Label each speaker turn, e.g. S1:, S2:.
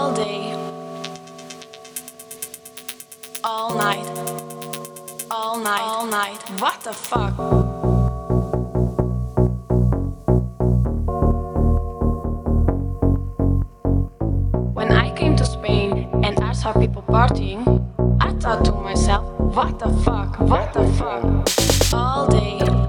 S1: all day, all night, all night, all night. What the fuck? When I came to Spain and I saw people partying, I thought to myself, what the fuck, what the fuck? All day.